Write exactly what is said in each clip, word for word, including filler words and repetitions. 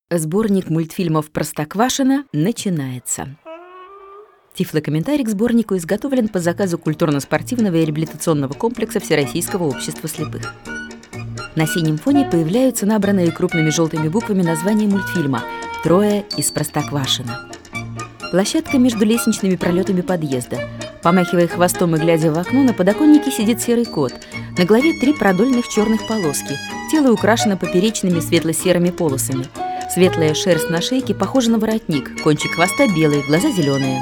Сборник мультфильмов «Простоквашино» начинается. Тифлокомментарий к сборнику изготовлен по заказу культурно-спортивного и реабилитационного комплекса Всероссийского общества слепых. На синем фоне появляются набранные крупными желтыми буквами названия мультфильма «Трое из Простоквашино». Площадка между лестничными пролетами подъезда. Помахивая хвостом и глядя в окно, на подоконнике сидит серый кот. На голове три продольных черных полоски. Тело украшено поперечными светло-серыми полосами. Светлая шерсть на шейке похожа на воротник, кончик хвоста белый, глаза зеленые.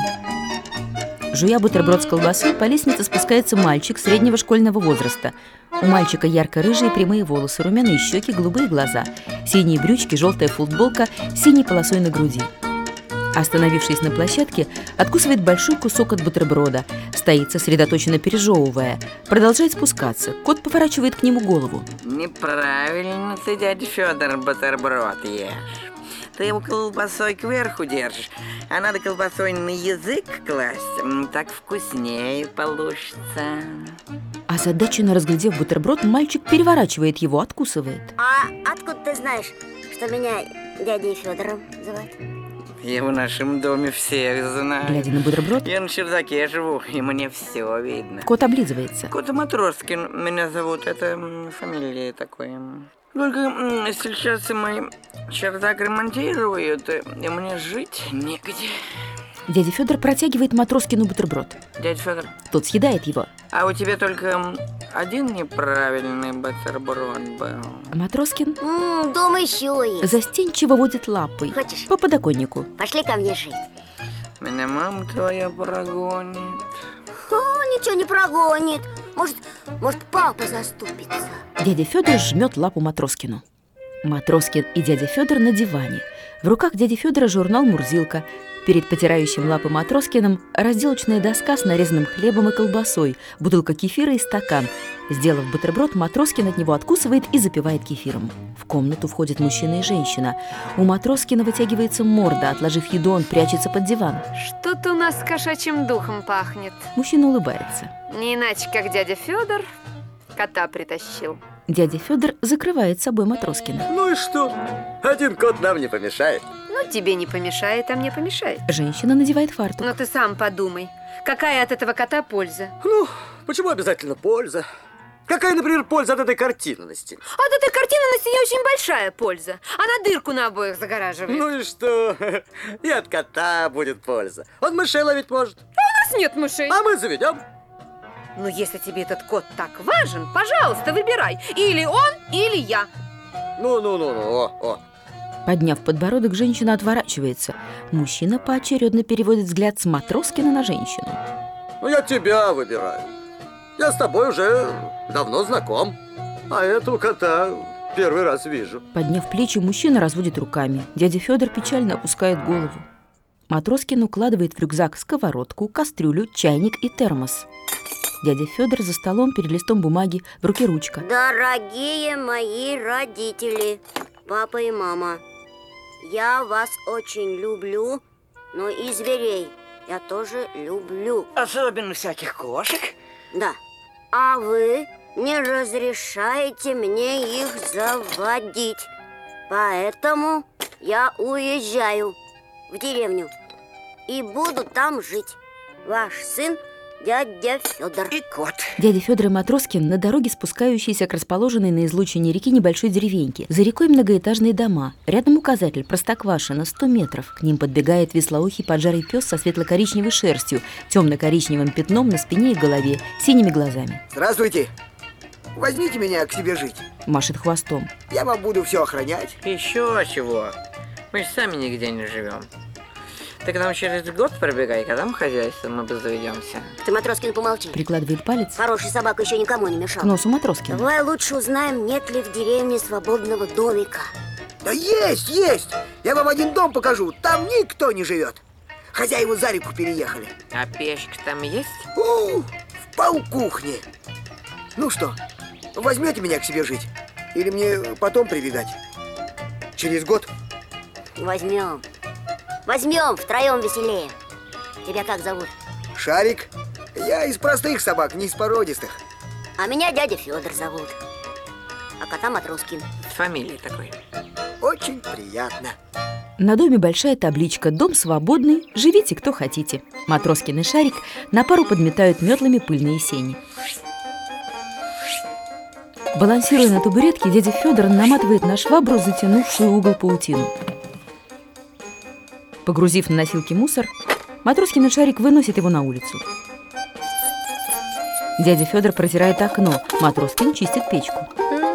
Жуя бутерброд с колбасой, по лестнице спускается мальчик среднего школьного возраста. У мальчика ярко-рыжие прямые волосы, румяные щеки, голубые глаза, синие брючки, желтая футболка с синей полосой на груди. Остановившись на площадке, откусывает большой кусок от бутерброда, стоит сосредоточенно пережевывая, продолжает спускаться. Кот поворачивает к нему голову. Неправильно ты, дядя Федор, бутерброд ешь. Ты его колбасой кверху держишь, а надо колбасой на язык класть, так вкуснее получится. Озадаченно разглядев бутерброд, мальчик переворачивает его, откусывает. А откуда ты знаешь, что меня дядей Федором зовут? Я в нашем доме всех знаю. Глядя на бутерброд, я на чердаке живу, и мне все видно. Кот облизывается. Кот Матроскин меня зовут, это фамилия такая. Только сейчас мой чердак ремонтируют, и мне жить негде. Дядя Федор протягивает Матроскину бутерброд. Дядя Федор. Тот съедает его. А у тебя только один неправильный бутерброд был. Матроскин М-м, дома еще есть. застенчиво водит лапой. Хочешь? По подоконнику. Пошли ко мне жить. Меня мама твоя прогонит. О, ничего не прогонит. Может, может, папа заступится. Дядя Федор жмет лапу Матроскину. Матроскин и дядя Федор на диване. В руках дяди Федора журнал «Мурзилка». Перед потирающим лапы Матроскиным разделочная доска с нарезанным хлебом и колбасой, бутылка кефира и стакан. Сделав бутерброд, Матроскин от него откусывает и запивает кефиром. В комнату входят мужчина и женщина. У Матроскина вытягивается морда. Отложив еду, он прячется под диван. Что-то у нас с кошачьим духом пахнет. Мужчина улыбается. Не иначе, как дядя Федор кота притащил. Дядя Федор закрывает собой Матроскина. Ну и что? Один кот нам не помешает. Ну, тебе не помешает, а мне помешает. Женщина надевает фартук. Но ты сам подумай, какая от этого кота польза? Ну, почему обязательно польза? Какая, например, польза от этой картины на стене? От этой картины на стене очень большая польза. Она дырку на обоих загораживает. Ну и что? И от кота будет польза. Он мышей ловить может. У нас нет мышей. А мы заведем. Ну, если тебе этот кот так важен, пожалуйста, выбирай. Или он, или я. Ну-ну-ну-ну, о, о. Подняв подбородок, женщина отворачивается. Мужчина поочередно переводит взгляд с Матроскина на женщину. Ну, я тебя выбираю. Я с тобой уже давно знаком. А этого кота первый раз вижу. Подняв плечи, мужчина разводит руками. Дядя Федор печально опускает голову. Матроскин укладывает в рюкзак сковородку, кастрюлю, чайник и термос. Дядя Федор за столом перед листом бумаги, в руке ручка. Дорогие мои родители, папа и мама, я вас очень люблю, но и зверей я тоже люблю. Особенно всяких кошек. Да. А вы не разрешаете мне их заводить. Поэтому я уезжаю в деревню и буду там жить. Ваш сын дядя Федор. И кот. Дядя Федор и Матроскин на дороге, спускающейся к расположенной на излучине реки небольшой деревеньке. За рекой многоэтажные дома. Рядом указатель «Простоквашино», сто метров. К ним подбегает вислоухий поджарый пес со светло-коричневой шерстью, темно-коричневым пятном на спине и голове, синими глазами. Здравствуйте. Возьмите меня к себе жить. Машет хвостом. Я вам буду все охранять. Еще чего? Мы же сами нигде не живем. Ты к нам через год пробегай, когда мы хозяйством мы заведемся. Ты, Матроскин, помолчи. Прикладывает палец Хорошая собака еще никому не к мешала. носу Матроскина. Давай лучше узнаем, нет ли в деревне свободного домика. Да есть, есть. Я вам один дом покажу. Там никто не живет. Хозяева за реку переехали. А печка там есть? У, в полкухне. Ну что, возьмете меня к себе жить? Или мне потом прибегать? Через год? Возьмем. Возьмем, втроем веселее. Тебя как зовут? Шарик. Я из простых собак, не из породистых. А меня дядя Федор зовут. А кота Матроскин. Фамилия такой. Очень очень приятно. На доме большая табличка «Дом свободный, живите кто хотите». Матроскин и Шарик на пару подметают метлами пыльные сени. Балансируя на табуретке, дядя Федор наматывает на швабру затянувшую угол паутину. Погрузив на носилки мусор, Матроскин и Шарик выносят его на улицу. Дядя Федор протирает окно, Матроскин чистит печку.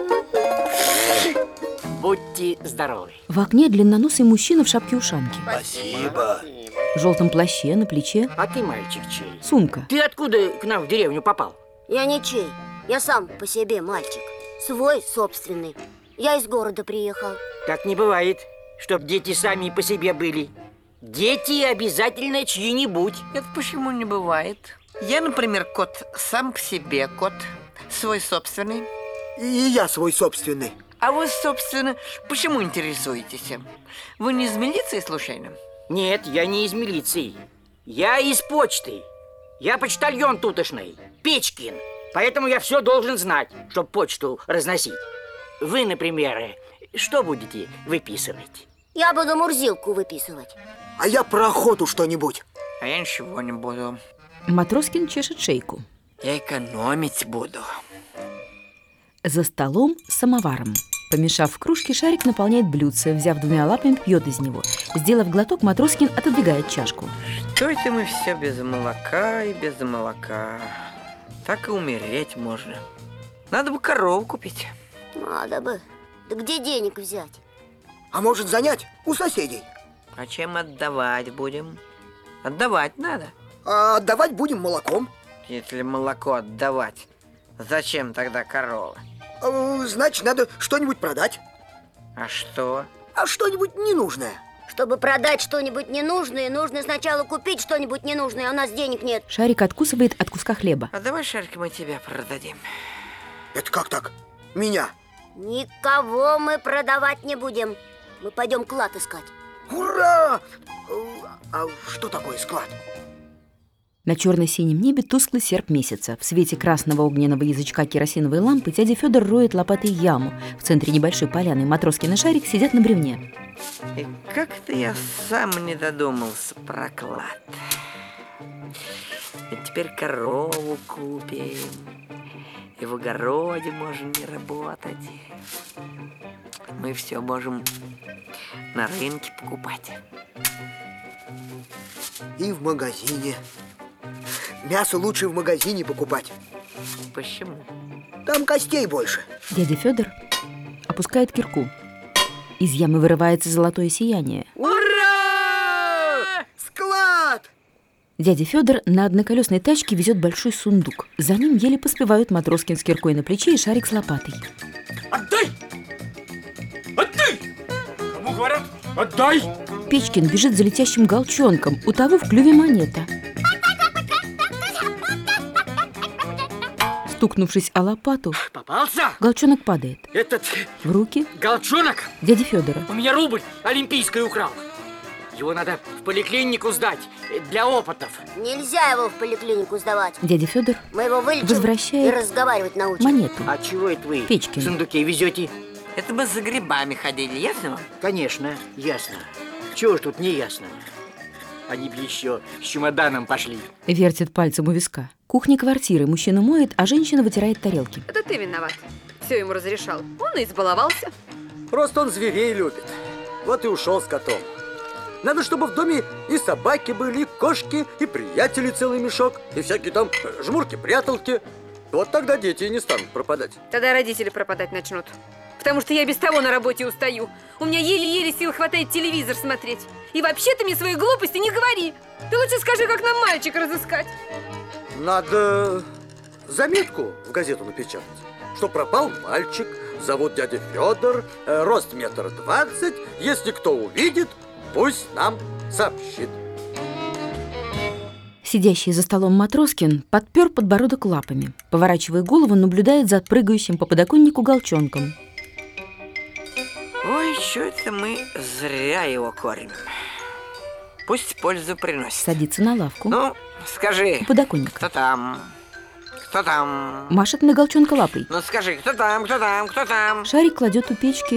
Будьте здоровы. В окне длинноносый мужчина в шапке-ушанке. Спасибо. В желтом плаще, на плече А ты, мальчик, чей? сумка. Ты откуда к нам в деревню попал? Я ничей. Я сам по себе мальчик. Свой, собственный. Я из города приехал. Так не бывает, чтоб дети сами по себе были. Дети обязательно чьи-нибудь. Это почему не бывает? Я, например, кот сам по себе кот, свой собственный. И я свой собственный. А вы, собственно, почему интересуетесь? Вы не из милиции, случайно? Нет, я не из милиции. Я из почты. Я почтальон тутошный, Печкин. Поэтому я все должен знать, чтоб почту разносить. Вы, например, что будете выписывать? Я буду Мурзилку выписывать. А я про охоту что-нибудь. А я ничего не буду. Матроскин чешет шейку. Я экономить буду. За столом с самоваром. Помешав в кружке, Шарик наполняет блюдце, взяв двумя лапами, пьет из него. Сделав глоток, Матроскин отодвигает чашку. Что это мы все без молока и без молока? Так и умереть можно. Надо бы корову купить. Надо бы. Да где денег взять? А может занять у соседей? А чем отдавать будем? Отдавать надо. А отдавать будем молоком. Если молоко отдавать, зачем тогда корова? А, значит, надо что-нибудь продать. А что? А что-нибудь ненужное. Чтобы продать что-нибудь ненужное, нужно сначала купить что-нибудь ненужное, а у нас денег нет. Шарик откусывает от куска хлеба. А давай, Шарик, мы тебя продадим. Это как так? Меня? Никого мы продавать не будем. Мы пойдем клад искать. Ура! А что такое склад? На черно-синем небе тусклый серп месяца. В свете красного огненного язычка керосиновой лампы дядя Федор роет лопатой яму. В центре небольшой поляны Матроскин и Шарик сидят на бревне. И как-то я сам не додумался про клад. Ведь теперь корову купим. И в огороде можем не работать. Мы все можем на рынке покупать. И в магазине. Мясо лучше в магазине покупать. Почему? Там костей больше. Дядя Федор опускает кирку. Из ямы вырывается золотое сияние. Ура! Склад! Дядя Федор на одноколесной тачке везет большой сундук. За ним еле поспевают Матроскин с киркой на плече и Шарик с лопатой. Отдай! Отдай! Кому говорят? Отдай! Печкин бежит за летящим голчонком. У того в клюве монета. Стукнувшись о лопату, Попался? голчонок падает. Этот В руки голчонок дяди Федора. у меня рубль олимпийский украл. Его надо в поликлинику сдать для опытов. Нельзя его в поликлинику сдавать. Дядя Федор Мы его вылечим возвращает и разговаривать научим. монету. А чего это вы Печкин. в сундуке везете? Это мы за грибами ходили, ясно вам? Конечно, ясно. Чего ж тут не ясно? Они бы еще с чемоданом пошли. Вертит пальцем у виска. Кухня квартиры. Мужчина моет, а женщина вытирает тарелки. Это ты виноват. Все ему разрешал. Он и избаловался. Просто он зверей любит. Вот и ушел с котом. Надо, чтобы в доме и собаки были, и кошки, и приятели целый мешок, и всякие там жмурки-пряталки. Вот тогда дети и не станут пропадать. Тогда родители пропадать начнут. Потому что я без того на работе устаю. У меня еле-еле сил хватает телевизор смотреть. И вообще ты мне свои глупости не говори. Ты лучше скажи, как нам мальчика разыскать. Надо заметку в газету напечатать, что пропал мальчик, зовут дядя Федор, э, рост метр двадцать. Если кто увидит, пусть нам сообщит. Сидящий за столом Матроскин подпер подбородок лапами. Поворачивая голову, наблюдает за прыгающим по подоконнику голчонком. Ой, что это мы зря его кормим. Пусть пользу приносит. Садится на лавку. Ну, скажи, У подоконника. кто там? Кто там? Машет на голчонка лапой. Ну скажи, кто там, кто там, кто там? Шарик кладет у печки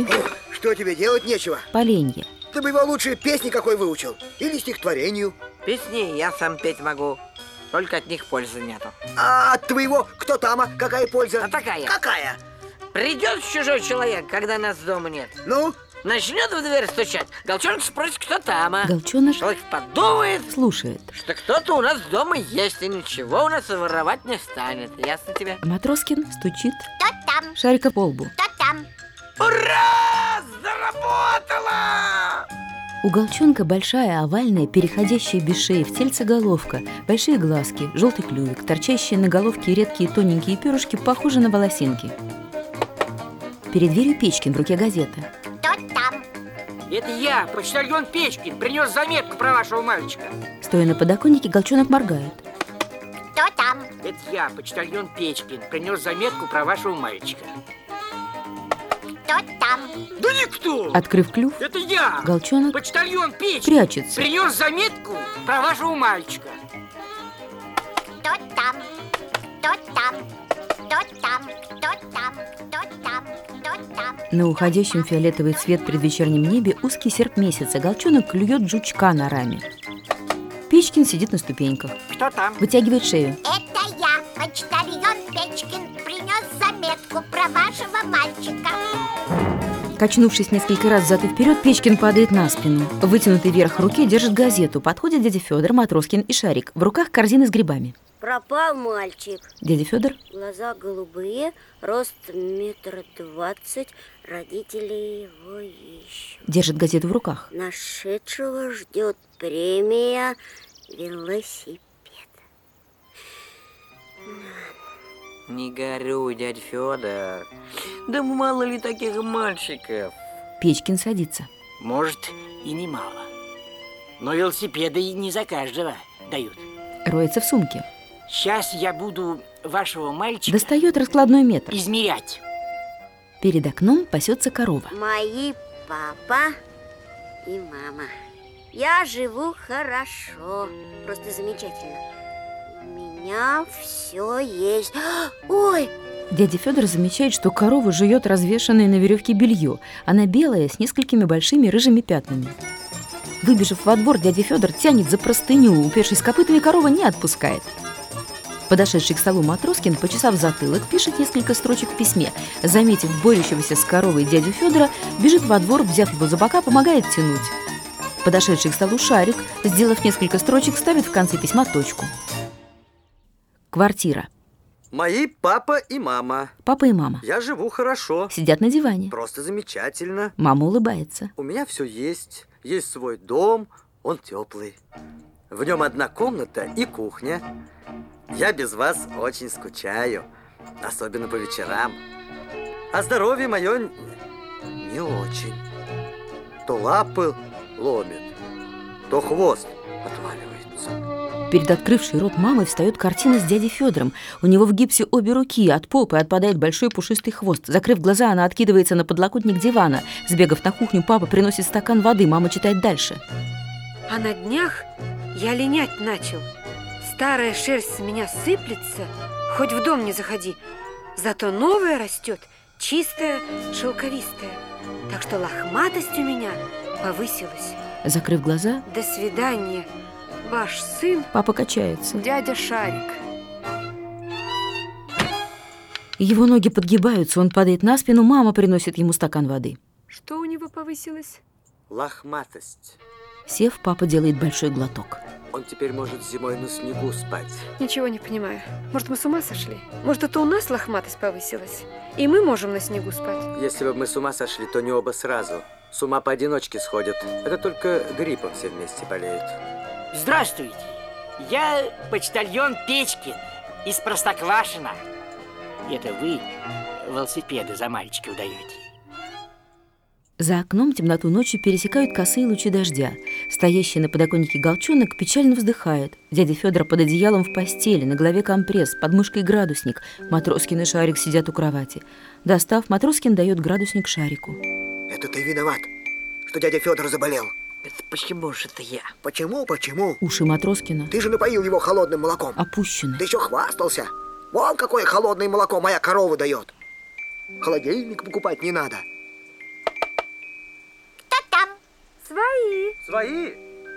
Что тебе, делать нечего? Поленье. Ты бы его лучше песни какой выучил. Или стихотворению. Песни я сам петь могу. Только от них пользы нету. А от твоего кто там, а? Какая польза? А такая. Какая? Придет чужой человек, когда нас дома нет. Ну? Начнет в дверь стучать. Голчонок спросит, кто там, а? Голчонок Человек подумает, слушает. что кто-то у нас дома есть, и ничего у нас воровать не станет. Ясно тебе? А Матроскин стучит Кто там? Шарика по лбу. Кто там? Ура! Заработала! У Голчонка большая, овальная, переходящая без шеи в тельце головка, большие глазки, желтый клювик, торчащие на головке редкие тоненькие перышки, похожи на волосинки. Перед дверью Печкин, в руке газета. Кто там? Это я, почтальон Печкин, принес заметку про вашего мальчика. Стоя на подоконнике, Голчонок моргает. Кто там? Это я, почтальон Печкин, принес заметку про вашего мальчика. Кто там? Да никто! Открыв клюв, Это я, Голчонок почтальон Печкин, прячется. принес заметку про вашего мальчика. Кто там? Кто там? Кто там? Кто там? Кто там? Кто там? На уходящем фиолетовый цвет предвечернем небе узкий серп месяца. Голчонок клюет жучка на раме. Печкин сидит на ступеньках, Кто там? вытягивает шею. Это я, почтальон Печкин, принес заметку про вашего мальчика. Качнувшись несколько раз взад и вперед, Печкин падает на спину. В вытянутой вверх руке держит газету. Подходят дядя Федор, Матроскин и Шарик. В руках корзины с грибами. Пропал мальчик. Дядя Федор Глаза голубые, рост метр двадцать. Родители его ищут. держит газету в руках. Нашедшего ждет премия велосипед. Не горюй, дядь Федор. Да мало ли таких мальчиков. Печкин садится. Может, и немало. Но велосипеды и не за каждого дают. Роется в сумке. Сейчас я буду вашего мальчика Достает раскладной метр. измерять. Перед окном пасется корова. Мои папа и мама. Я живу хорошо, просто замечательно. У меня все есть. Ой! Дядя Федор замечает, что корова жует развешанное на веревке белье. Она белая, с несколькими большими рыжими пятнами. Выбежав во двор, дядя Федор тянет за простыню. Упершись копытами, корова не отпускает. Подошедший к столу Матроскин, почесав затылок, пишет несколько строчек в письме. Заметив борющегося с коровой дядю Федора, бежит во двор, взяв его за бока, помогает тянуть. Подошедший к столу Шарик, сделав несколько строчек, ставит в конце письма точку. Квартира. Мои папа и мама. Папа и мама Я живу хорошо. сидят на диване. Просто замечательно. Мама улыбается. У меня все есть. Есть свой дом, он теплый. В нем одна комната и кухня. Я без вас очень скучаю, особенно по вечерам. А здоровье мое не очень. То лапы ломит, то хвост отваливается. Перед открывшей рот мамой встает картина с дядей Федором. У него в гипсе обе руки, от попы отпадает большой пушистый хвост. Закрыв глаза, она откидывается на подлокотник дивана. Сбегав на кухню, папа приносит стакан воды, мама читает дальше. А на днях я линять начал. Старая шерсть с меня сыплется, хоть в дом не заходи. Зато новая растет, чистая, шелковистая. Так что лохматость у меня повысилась. Закрыв глаза, До свидания, ваш сын, папа качается. дядя Шарик. Его ноги подгибаются, он падает на спину, мама приносит ему стакан воды. Что у него повысилось? Лохматость. Сев, папа делает большой глоток. Он теперь может зимой на снегу спать. Ничего не понимаю. Может, мы с ума сошли? Может, это у нас лохматость повысилась? И мы можем на снегу спать? Если бы мы с ума сошли, то не оба сразу. С ума поодиночке сходят. Это только гриппом все вместе болеют. Здравствуйте. Я почтальон Печкин из Простоквашино. Это вы велосипеды за мальчика удаете? За окном темноту ночи пересекают косые лучи дождя. Стоящий на подоконнике Голчонок печально вздыхает. Дядя Федор под одеялом в постели, на голове компресс, под мышкой градусник. Матроскин и Шарик сидят у кровати. Достав, Матроскин дает градусник Шарику. Это ты виноват, что дядя Федор заболел. Это почему же это я? Почему, почему? Уши Матроскина Ты же напоил его холодным молоком. опущены. Ты еще хвастался. Вон какое холодное молоко моя корова дает. Холодильник покупать не надо. свои.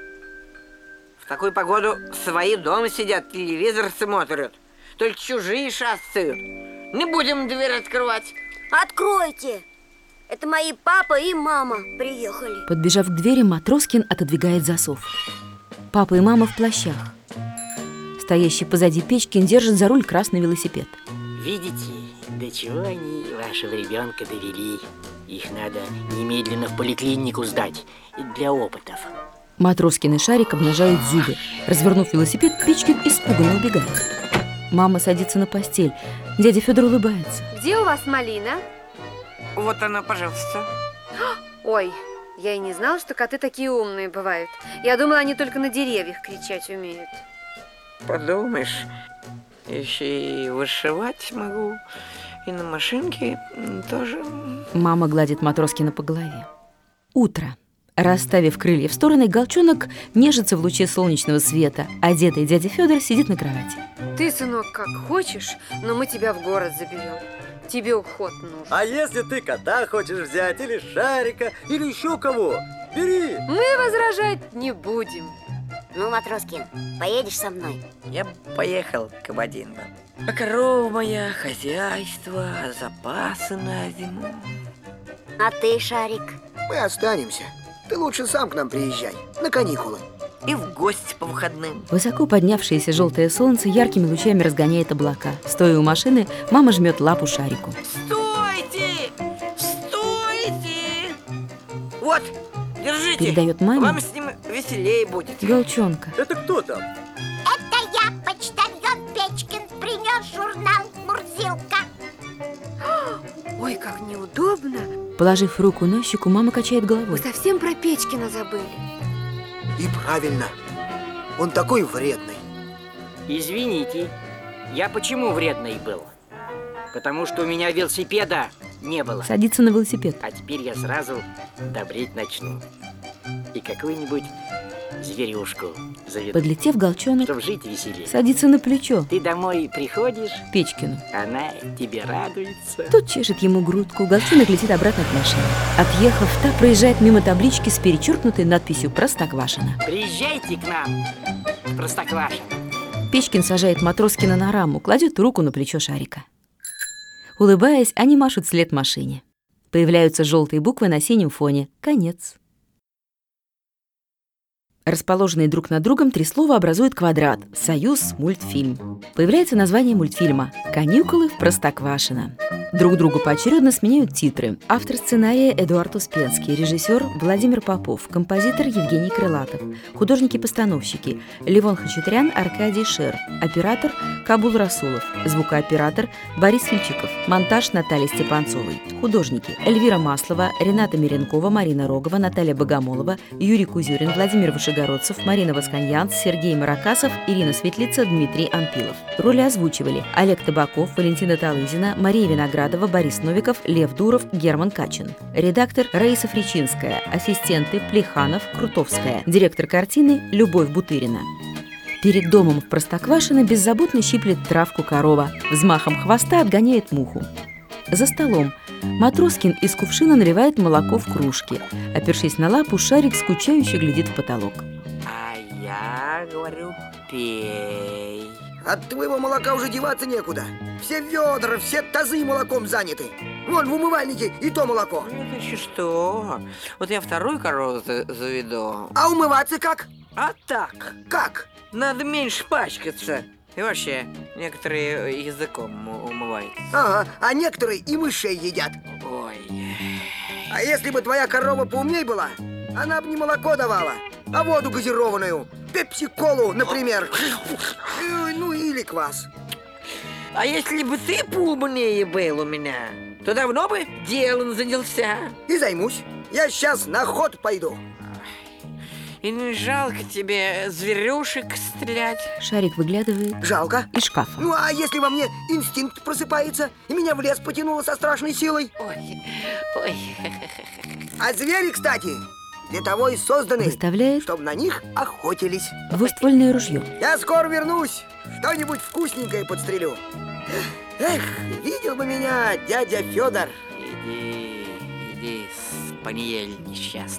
В такую погоду свои дома сидят, телевизор смотрят. Только чужие шастают. Не будем дверь открывать. Откройте! Это мои папа и мама приехали. Подбежав к двери, Матроскин отодвигает засов. Папа и мама в плащах. Стоящий позади Печкин держит за руль красный велосипед. Видите, до чего они вашего ребенка довели? Их надо немедленно в поликлинику сдать для опытов. Матроскин и Шарик обнажают зубы. Развернув велосипед, Печкин испуганно убегает. Мама садится на постель. Дядя Федор улыбается. Где у вас малина? Вот она, пожалуйста. Ой, я и не знала, что коты такие умные бывают. Я думала, они только на деревьях кричать умеют. Подумаешь, еще и вышивать могу. И на машинке тоже. Мама гладит Матроскина по голове. Утро. Расставив крылья в стороны, Галчонок нежится в луче солнечного света. Одетый дядя Федор сидит на кровати. Ты, сынок, как хочешь, но мы тебя в город заберем. Тебе уход нужен. А если ты кота хочешь взять, или Шарика, или еще кого, бери. Мы возражать не будем. Ну, Матроскин, поедешь со мной? Я поехал к Кабадинго. А корова моя, хозяйство, запасы на зиму. А ты, Шарик? Мы останемся. Ты лучше сам к нам приезжай, на каникулы. И в гости по выходным. Высоко поднявшееся желтое солнце яркими лучами разгоняет облака. Стоя у машины, мама жмет лапу Шарику. Стойте! Стойте! Вот, держите. Передает маме. Вам с ним веселее будет. Галчонка. Это кто там? Это я, почтальон Печкин, принес журнал «Мурзилка». Ой, как неудобно. Положив руку на щеку, мама качает Вы головой. совсем про Печкина забыли. И правильно. Он такой вредный. Извините, я почему вредный был? Потому что у меня велосипеда не было. Садится на велосипед. А теперь я сразу добреть начну. И какую-нибудь зверюшку заведу, Подлетев, Галчонок чтоб жить веселее. садится на плечо Ты домой приходишь, Печкину. она тебе радуется. Тот чешет ему грудку. Галчонок летит обратно к машине. Отъехав, та проезжает мимо таблички с перечеркнутой надписью «Простоквашино». Приезжайте к нам, Простоквашино. Печкин сажает Матроскина на раму, кладет руку на плечо Шарика. Улыбаясь, они машут вслед машине. Появляются желтые буквы на синем фоне. Конец. Расположенные друг над другом три слова образуют квадрат «Союз мультфильм». Появляется название мультфильма «Каникулы в Простоквашино». Друг другу поочередно сменяют титры. Автор сценария Эдуард Успенский, режиссер Владимир Попов, композитор Евгений Крылатов, художники-постановщики Левон Хачатрян, Аркадий Шер, оператор Кабул Расулов, звукооператор Борис Фильчиков, монтаж Натальи Степанцовой, художники Эльвира Маслова, Рената Миренкова, Марина Рогова, Наталья Богомолова, Юрий Кузюрин, Владимир Вышегородцев, Марина Восканьянц, Сергей Маракасов, Ирина Светлица, Дмитрий Анпилов. Роли озвучивали Олег Табаков, Валентина Талызина, Мария Виноградова, Борис Новиков, Лев Дуров, Герман Качин. Редактор Раиса Фричинская, ассистенты Плеханов, Крутовская, директор картины Любовь Бутырина. Перед домом в Простоквашино беззаботно щиплет травку корова, взмахом хвоста отгоняет муху. За столом Матроскин из кувшина наливает молоко в кружки. Опершись на лапу, Шарик скучающе глядит в потолок. А я говорю, пей. От твоего молока уже деваться некуда. Все ведра, все тазы молоком заняты. Вон в умывальнике и то молоко. Ну, это еще что? Вот я вторую корову за- заведу. А умываться как? А так, Как? надо меньше пачкаться. И вообще, некоторые языком у- умываются. Ага, а некоторые и мышей едят. Ой. А если бы твоя корова поумней была, она бы не молоко давала, а воду газированную. Пепси-колу, например. Ой, ну или квас. А если бы ты поумнее был у меня, то давно бы делом занялся. И займусь. Я сейчас на ход пойду. И не жалко тебе зверюшек стрелять? Шарик выглядывает Жалко. из шкафа. Ну а если во мне инстинкт просыпается, и меня в лес потянуло со страшной силой? Ой, ой. А звери, кстати, для того и созданы, Выставляет чтобы на них охотились. двуствольное ружье. Я скоро вернусь, что-нибудь вкусненькое подстрелю. Эх, видел бы меня дядя Федор. Иди, иди, спаниель несчастный.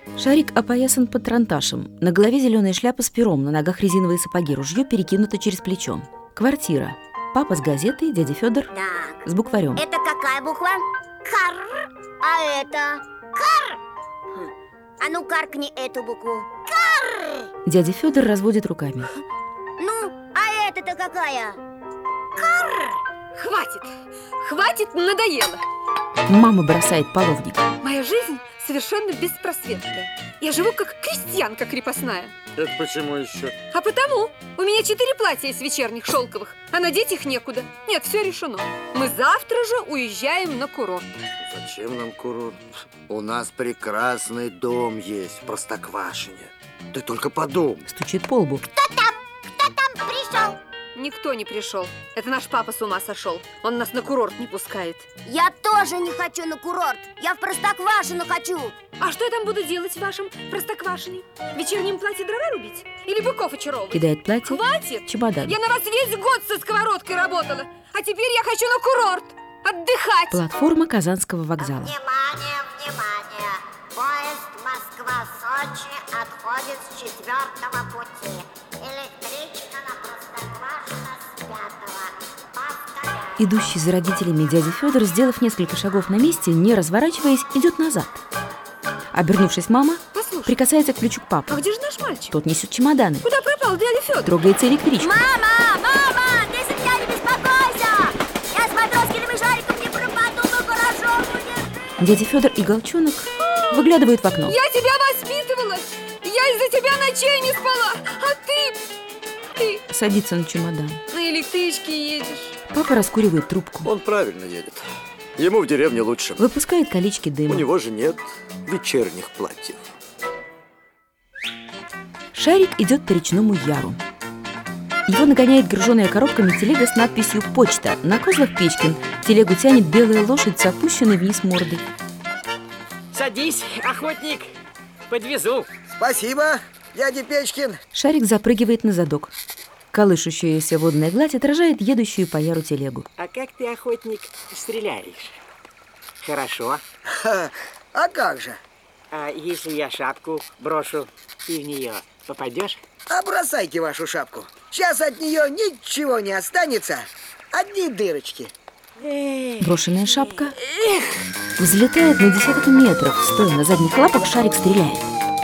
Шарик опоясан патронташем. На голове зеленая шляпа с пером, на ногах резиновые сапоги, ружье перекинуто через плечо. Квартира. Папа с газетой, дядя Федор Так, с букварем. это какая буква? Кар. А это? Кар. Хм. А ну каркни эту букву. Дядя Федор разводит руками. Ну, а это-то какая? Хватит! Хватит, надоело! Мама бросает половник. Моя жизнь совершенно беспросветная. Я живу как крестьянка крепостная. Это почему еще? А потому у меня четыре платья из вечерних шелковых, а надеть их некуда. Нет, все решено. Мы завтра же уезжаем на курорт. Зачем нам курорт? У нас прекрасный дом есть в Простоквашине. Ты только подумай. Стучит по лбу. Кто там пришел? Никто не пришел. Это наш папа с ума сошел. Он нас на курорт не пускает. Я тоже не хочу на курорт. Я в Простоквашино хочу. А что я там буду делать в вашем Простоквашине? В вечернем платье дрова рубить? Или быков очаровывать? Кидает платье. Хватит! Чемодан. Я на вас весь год со сковородкой работала. А теперь я хочу на курорт. Отдыхать. Платформа Казанского вокзала. Внимание, внимание! Поезд Москва-Сочи отходит с четвертого пути. Электричка на Простоквашино с пятого. Повторяю. Идущий за родителями дядя Федор, сделав несколько шагов на месте, не разворачиваясь, идет назад. Обернувшись, мама Послушай, прикасается к плечу к а папе. где же наш мальчик? Тот несет чемоданы. Куда пропал дядя Федор? Трогается электричка. Мама, мама, ты за меня не беспокойся. Я с Матроскиным и Шариком не пропаду, но хорошо будет. Дядя Федор и Голчонок выглядывают в окно. Я тебя воспитывала. Я из-за тебя ночей не спала. А ты... Ты Садится на чемодан. на электричке едешь. Папа раскуривает трубку. Он правильно едет. Ему в деревне лучше. Выпускает колечки У дыма. него же нет вечерних платьев. Шарик идет по речному яру. Его нагоняет груженная коробками телега с надписью «Почта». На козлах Печкин. Телегу тянет белая лошадь с опущенной вниз мордой. Садись, охотник, подвезу. Спасибо, дядя Печкин. Шарик запрыгивает на задок. Колышущаяся водная гладь отражает едущую по яру телегу. А как ты, охотник, стреляешь? Хорошо. Ха, а как же? А если я шапку брошу, ты в нее попадешь? А бросайте вашу шапку. Сейчас от нее ничего не останется. Одни дырочки. Брошенная шапка взлетает на десяток метров. Стоя на задних лапах, Шарик стреляет.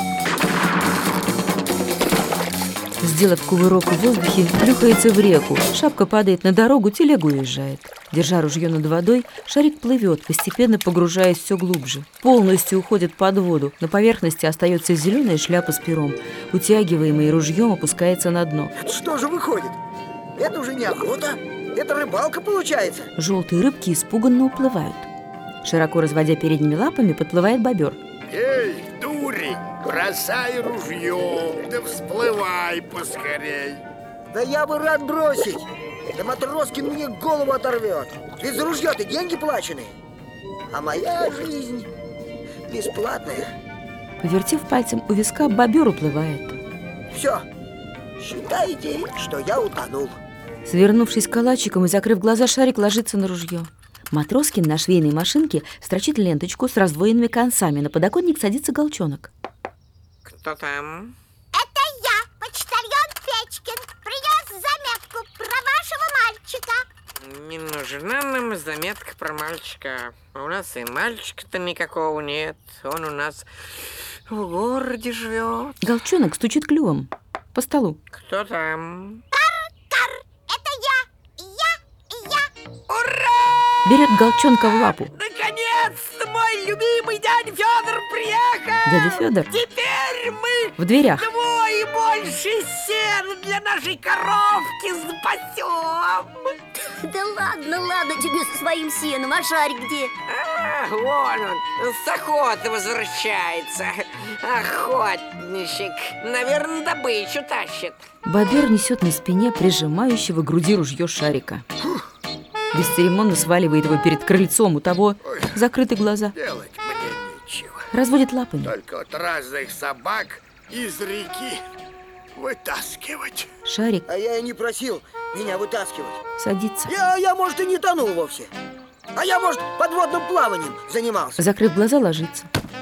Сделав кувырок в воздухе, плюхается в реку. Шапка падает на дорогу, телега уезжает. Держа ружье над водой, Шарик плывет, постепенно погружаясь все глубже. Полностью уходит под воду. На поверхности остается зеленая шляпа с пером. Утягиваемый ружьем опускается на дно. Что же выходит? Это уже не охота, это рыбалка получается. Желтые рыбки испуганно уплывают. Широко разводя передними лапами, подплывает бобер. Эй, дури, бросай ружье, да всплывай поскорей. Да я бы рад бросить. Да Матроскин мне голову оторвет. Ведь за ружье-то деньги плачены. А моя жизнь бесплатная. Повертев пальцем у виска, бобер уплывает. Все, считайте, что я утонул. Свернувшись калачиком и закрыв глаза, Шарик ложится на ружье. Матроскин на швейной машинке строчит ленточку с раздвоенными концами. На подоконник садится Голчонок. Кто там? Это я, почтальон Печкин. Принес заметку про вашего мальчика. Не нужна нам заметка про мальчика. У нас и мальчика-то никакого нет. Он у нас в городе живет. Голчонок стучит клювом по столу. Кто там? Кар, это я, я и я. Ура! Берет Голчонка в лапу. Наконец-то мой любимый дядя Федор приехал! Дядя Федор Теперь мы в дверях. вдвое больше сена для нашей коровки запасем! Да ладно, ладно тебе со своим сеном, а Шарик где? А, вон он, с охоты возвращается. Охотничек, наверное, добычу тащит. Бобер несет на спине прижимающего к груди ружье Шарика. Бесцеремонно сваливает его перед крыльцом, у того закрыты глаза. Делать мне нечего. Разводит лапами. Только вот разных собак из реки вытаскивать. Шарик А я и не просил меня вытаскивать. садится. Я, я, может, и не тонул вовсе. А я, может, подводным плаванием занимался. Закрыв глаза, ложится.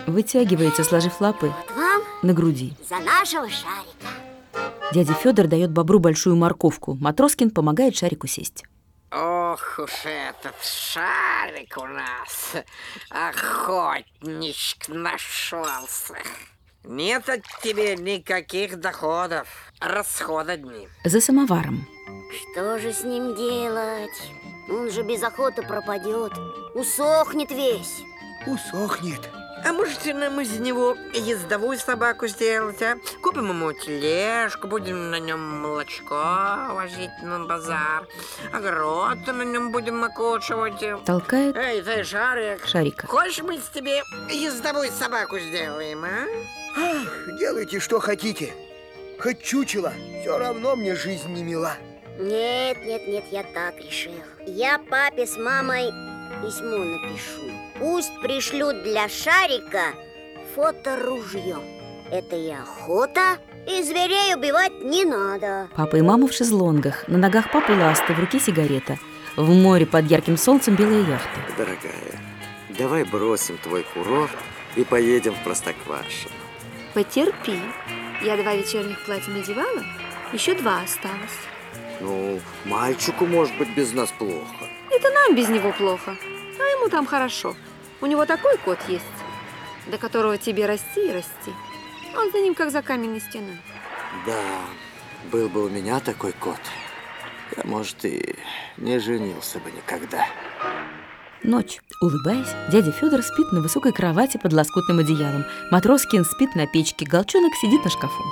Вытягивается, сложив лапы Вот вам на груди. за нашего Шарика. Дядя Федор дает бобру большую морковку. Матроскин помогает Шарику сесть. Ох уж этот Шарик у нас, охотничек нашелся. Нет от тебя никаких доходов, расхода одни. За самоваром. Что же с ним делать? Он же без охоты пропадет. Усохнет весь. Усохнет. А можете нам из него ездовую собаку сделать, а? Купим ему тележку, будем на нем молочко возить на базар. Огород на нем будем окучивать. Толкает Эй, ты, Шарик, Шарика. хочешь, мы с тебе ездовую собаку сделаем, а? Ах, делайте, что хотите. Хоть чучело, все равно мне жизнь не мила. Нет, нет, нет, я так решил. Я папе с мамой письмо напишу. Пусть пришлют для Шарика фоторужье. Это и охота, и зверей убивать не надо. Папа и мама в шезлонгах. На ногах папы ласты, в руке сигарета. В море под ярким солнцем белая яхта. Дорогая, давай бросим твой курорт и поедем в Простоквашино. Потерпи. Я два вечерних платья надевала, еще два осталось. Ну, мальчику, может быть, без нас плохо. Это нам без него плохо, а ему там хорошо. У него такой кот есть, до которого тебе расти и расти. Он за ним, как за каменной стеной. Да, был бы у меня такой кот, я, может, и не женился бы никогда. Ночь. Улыбаясь, дядя Федор спит на высокой кровати под лоскутным одеялом. Матроскин спит на печке, Голчонок сидит на шкафу.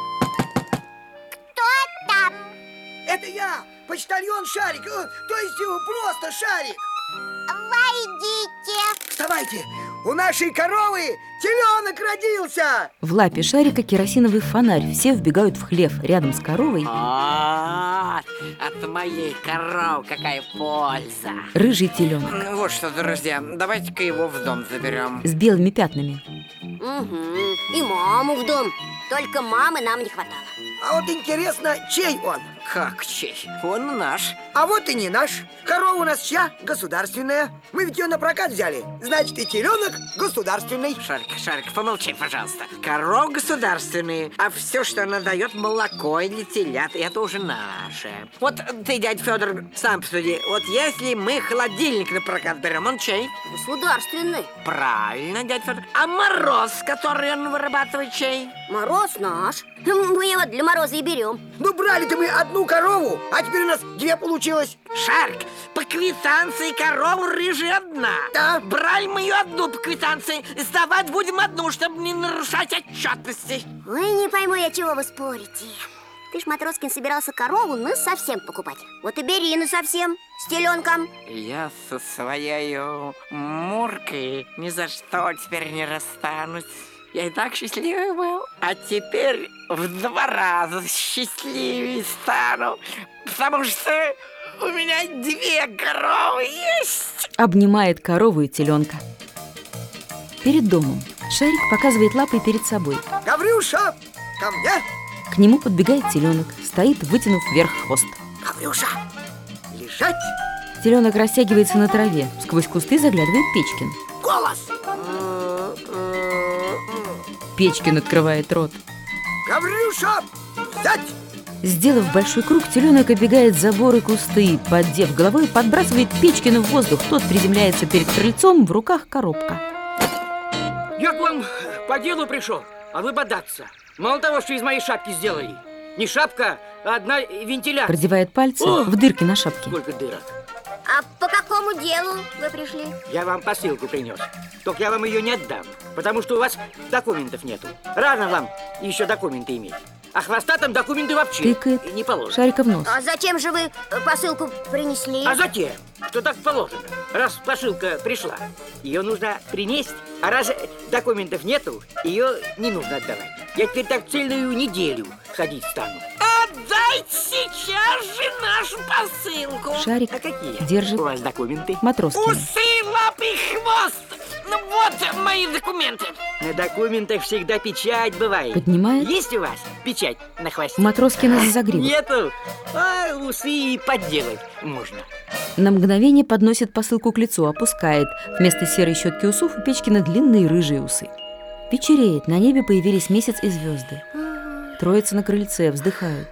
Это я, почтальон Шарик, э, то есть э, просто Шарик. Войдите. Вставайте, у нашей коровы теленок родился. В лапе Шарика керосиновый фонарь. Все вбегают в хлев рядом с коровой. Вот, от моей коровы какая польза. Рыжий теленок Ну, Вот что, друзья, давайте-ка его в дом заберем. с белыми пятнами. Угу. И маму в дом. Только мамы нам не хватало. А вот интересно, чей он? Как чей? Он наш. А вот и не наш. Корова у нас чья? Государственная. Мы ведь ее на прокат взяли. Значит, и теленок государственный. Шарик, Шарик, помолчи, пожалуйста. Коров государственные, а все, что она дает, молоко или телят, это уже наше. Вот ты, дядя Федор, сам посуди. Вот если мы холодильник на прокат берем, он чей? Государственный. Правильно, дядя Федор. А мороз, который он вырабатывает, чей? Мороз наш. Мы его для мороза и берем. Ну, брали-то мы одну корову, а теперь у нас две получилось. Шарик, по квитанции корову рыжая одна. Да. Брали мы ее одну по квитанции, сдавать будем одну, чтобы не нарушать отчетности. Ой, не пойму я, чего вы спорите. Ты ж, Матроскин, собирался корову на совсем покупать. Вот и бери на совсем, с теленком. Я со своей Муркой ни за что теперь не расстанусь. Я и так счастливый был, а теперь в два раза счастливее стану, потому что у меня две коровы есть. Обнимает корову и теленка. Перед домом Шарик показывает лапой перед собой. Гаврюша, ко мне. К нему подбегает теленок, стоит, вытянув вверх хвост. Гаврюша, лежать. Теленок растягивается на траве. Сквозь кусты заглядывает Печкин. Голос. Печкин открывает рот. Гаврюша, взять. Сделав большой круг, теленок оббегает заборы и кусты. Поддев головой, подбрасывает Печкина в воздух. Тот приземляется перед крыльцом, в руках коробка. Я к вам по делу пришел, а вы бодаться. Мало того, что из моей шапки сделали. Не шапка, а одна вентиляция. Продевает пальцы О! в дырки на шапке. Сколько дырок. А по какому делу вы пришли? Я вам посылку принес. Только я вам ее не отдам, потому что у вас документов нету. Рано вам еще документы иметь. А хвостатым документы вообще Тыкает не положено. Шарика в нос. А зачем же вы посылку принесли? А затем, что так положено. Раз посылка пришла, ее нужно принести. А раз документов нету, ее не нужно отдавать. Я теперь так целую неделю ходить стану. Отдайте сейчас же нашу посылку. Шарик А какие держит у вас документы? Матроскина. Усы, лапы, хвост. Ну вот мои документы. На документах всегда печать бывает. Поднимает. Есть у вас печать на хвосте? Матроскина за загривок. Нету. А усы подделать можно. На мгновение подносит посылку к лицу, опускает. Вместо серой щетки усов у Печкина длинные рыжие усы. Вечереет, на небе появились месяц и звезды. Троица на крыльце, вздыхают.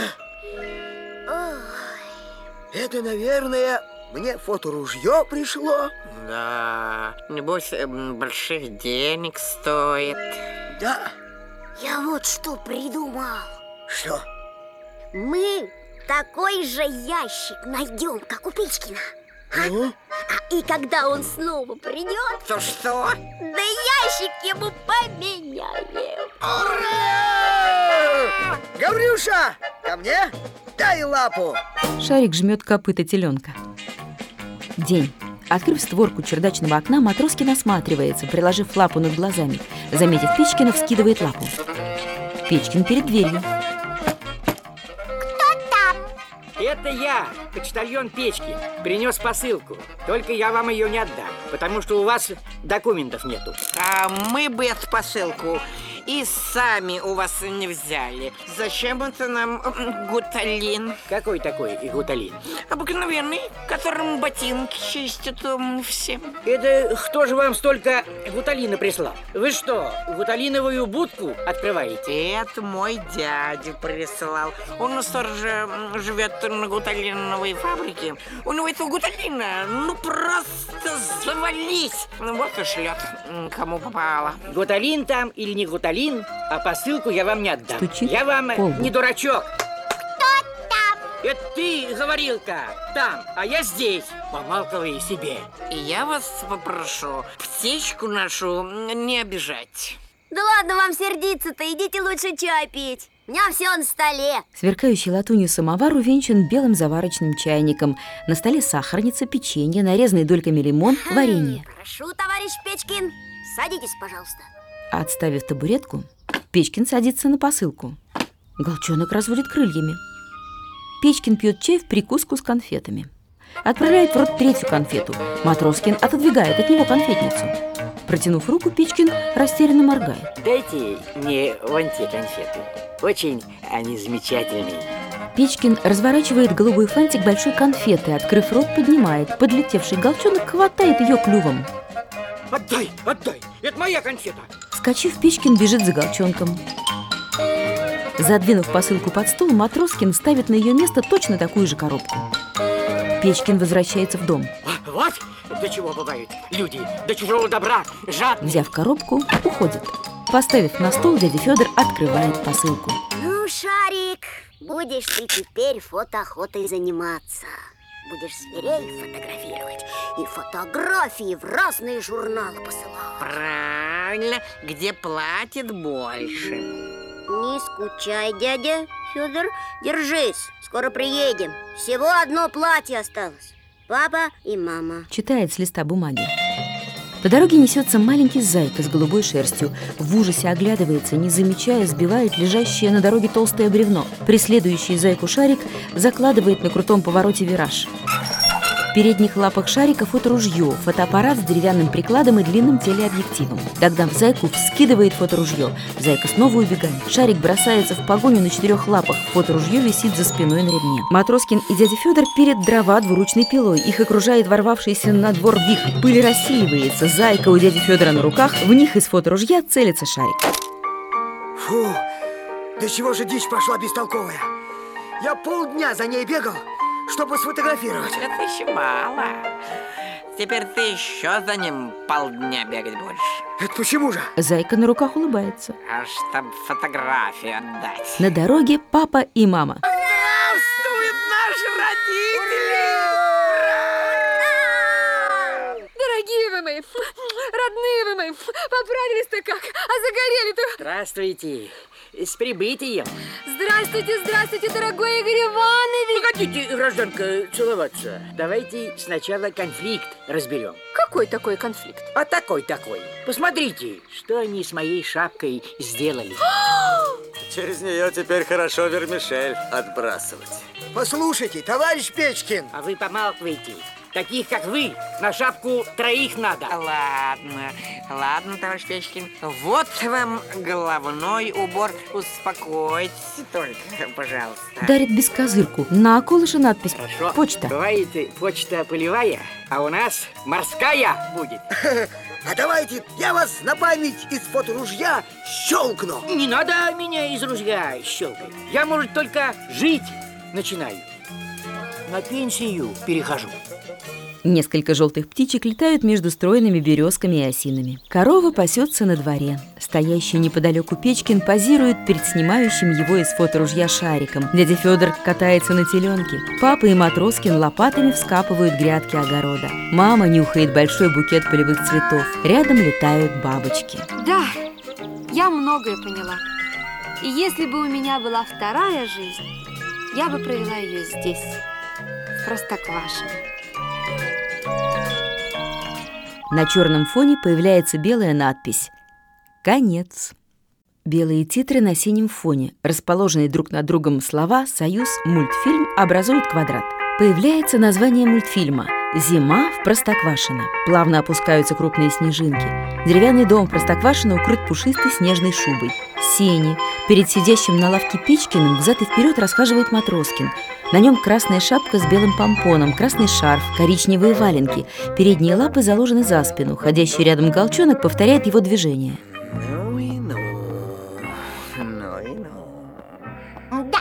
Это, наверное, мне фоторужье пришло. Да, небось, эм, больших денег стоит. Да. Я вот что придумал. Что? Мы такой же ящик найдем, как у Печкина. А? Ну? А и когда он снова придет, То что? да ящик ему поменяем. Ура! Гаврюша, ко мне? Дай лапу. Шарик жмет копыта теленка. День. Открыв створку чердачного окна, Матроскин осматривается, приложив лапу над глазами. Заметив Печкина, вскидывает лапу. Печкин перед дверью. Это я, почтальон Печкин, принес посылку. Только я вам ее не отдам, потому что у вас документов нету. А мы бы эту посылку и сами у вас не взяли. Зачем это нам м, гуталин? Какой такой гуталин? Обыкновенный, которым ботинки чистят м, все. Это кто же вам столько гуталина прислал? Вы что, гуталиновую будку открываете? Это мой дядя прислал. Он на стороже м, живет на гуталиновой фабрике. У него этого гуталина, ну просто завались. Ну вот и шлет, м, кому попало. Гуталин там или не гуталин, а посылку я вам не отдам. Стучит я вам по лбу. не дурачок. Кто там? Это ты, говорилка, там, а я здесь. Помалкивай себе. И я вас попрошу птичку нашу не обижать. Да ладно вам сердиться-то, идите лучше чай пить. У меня все на столе. Сверкающий латунью самовар увенчан белым заварочным чайником. На столе сахарница, печенье, нарезанный дольками лимон, варенье. Прошу, товарищ Печкин, садитесь, пожалуйста. Отставив табуретку, Печкин садится на посылку. Голчонок разводит крыльями. Печкин пьет чай в прикуску с конфетами. Отправляет в рот третью конфету. Матроскин отодвигает от него конфетницу. Протянув руку, Печкин растерянно моргает. Дайте мне вон те конфеты. Очень они замечательные. Печкин разворачивает голубой фантик большой конфеты, открыв рот, поднимает. Подлетевший голчонок хватает ее клювом. Отдай, отдай, это моя конфета. Вскочив, Печкин бежит за голчонком. Задвинув посылку под стол, Матроскин ставит на ее место точно такую же коробку. Печкин возвращается в дом. Вот до чего бывают люди, до чужого добра, жадные. Взяв коробку, уходит. Поставив на стол, дядя Федор открывает посылку. Ну, Шарик, будешь ты теперь фотоохотой заниматься. Будешь зверей фотографировать и фотографии в разные журналы посылать. Правильно, где платят больше. Не скучай, дядя Федор. Держись, скоро приедем. Всего одно платье осталось. Папа и мама. Читает с листа бумаги. По дороге несется маленький зайка с голубой шерстью. В ужасе оглядывается, не замечая, сбивает лежащее на дороге толстое бревно. Преследующий зайку Шарик закладывает на крутом повороте вираж. В передних лапах Шарика фоторужье, фотоаппарат с деревянным прикладом и длинным телеобъективом. Догнав зайку, вскидывает фоторужье. Зайка снова убегает. Шарик бросается в погоню на четырех лапах. Фоторужье висит за спиной на ремне. Матроскин и дядя Федор перед дрова двуручной пилой. Их окружает ворвавшийся на двор вихрь. Пыль рассеивается. Зайка у дяди Федора на руках. В них из фоторужья целится Шарик. Фу, да чего же дичь пошла бестолковая? Я полдня за ней бегал, чтобы сфотографировать. Это еще мало. Теперь ты еще за ним полдня бегать будешь. Это почему же? Зайка на руках улыбается. А чтоб фотографию отдать. На дороге папа и мама. Здравствуют наши родители! Дорогие вы мои, родные вы мои, поправились-то как, а загорели-то. Здравствуйте, с прибытием. Здравствуйте, здравствуйте, дорогой Игорь Иванович. Погодите, гражданка, целоваться. Давайте сначала конфликт разберем. Какой такой конфликт? А такой-такой. Посмотрите, что они с моей шапкой сделали. Через нее теперь хорошо вермишель отбрасывать. Послушайте, товарищ Печкин. А вы помалкивайте. Таких, как вы, на шапку троих надо. Ладно, ладно, товарищ Печкин. Вот вам головной убор. Успокойтесь только, пожалуйста. Дарит бескозырку. На околыше надпись Хорошо. «Почта». Бывает почта полевая, а у нас морская будет. А давайте я вас на память из фоторужья щелкну. Не надо меня из ружья щелкать. Я, может, только жить начинаю. На пенсию перехожу. Несколько желтых птичек летают между стройными березками и осинами. Корова пасется на дворе. Стоящий неподалеку Печкин позирует перед снимающим его из фоторужья Шариком. Дядя Федор катается на теленке. Папа и Матроскин лопатами вскапывают грядки огорода. Мама нюхает большой букет полевых цветов. Рядом летают бабочки. Да, я многое поняла. И если бы у меня была вторая жизнь, я бы провела ее здесь, в Простоквашино. На черном фоне появляется белая надпись «Конец». Белые титры на синем фоне. Расположенные друг над другом слова «Союз», «Мультфильм» образуют квадрат. Появляется название мультфильма «Зима в Простоквашино». Плавно опускаются крупные снежинки. Деревянный дом в Простоквашино укрыт пушистой снежной шубой. Сени. Перед сидящим на лавке Печкиным взад и вперед расхаживает Матроскин. На нем красная шапка с белым помпоном, красный шарф, коричневые валенки. Передние лапы заложены за спину. Ходящий рядом галчонок повторяет его движение. Ну и ну, ну и ну. Да,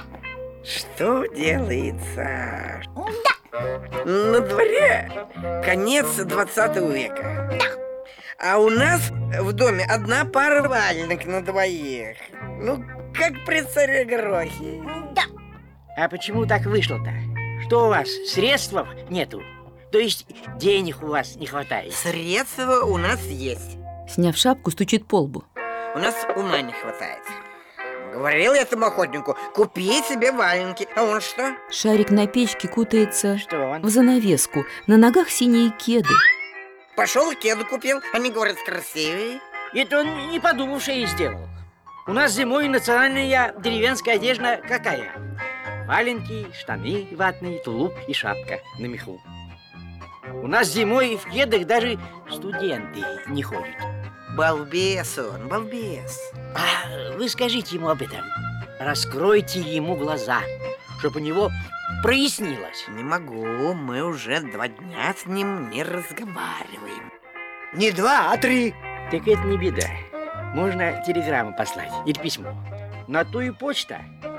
Что делается? да, На дворе конец двадцатого века. да. А у нас в доме одна пара валенок на двоих. Ну, как при царе Горохе. Да. А почему так вышло-то? Что у вас, средств нету? То есть денег у вас не хватает? Средства у нас есть. Сняв шапку, стучит по лбу. У нас ума не хватает. Говорил я этому охотнику, купи себе валенки. А он что? Шарик на печке кутается Что он? в занавеску. На ногах синие кеды. Пошел и кеды купил. Они говорят, красивее. Это он не подумавший и сделал. У нас зимой национальная деревенская одежда какая? Валенки, штаны ватные, тулуп и шапка на меху. У нас зимой в кедах даже студенты не ходят. Балбес он, балбес. А вы скажите ему об этом. Раскройте ему глаза, чтобы у него прояснилось. Не могу, мы уже два дня с ним не разговариваем. Не два, а три. Так это не беда. Можно телеграмму послать или письмо. На ту и почта.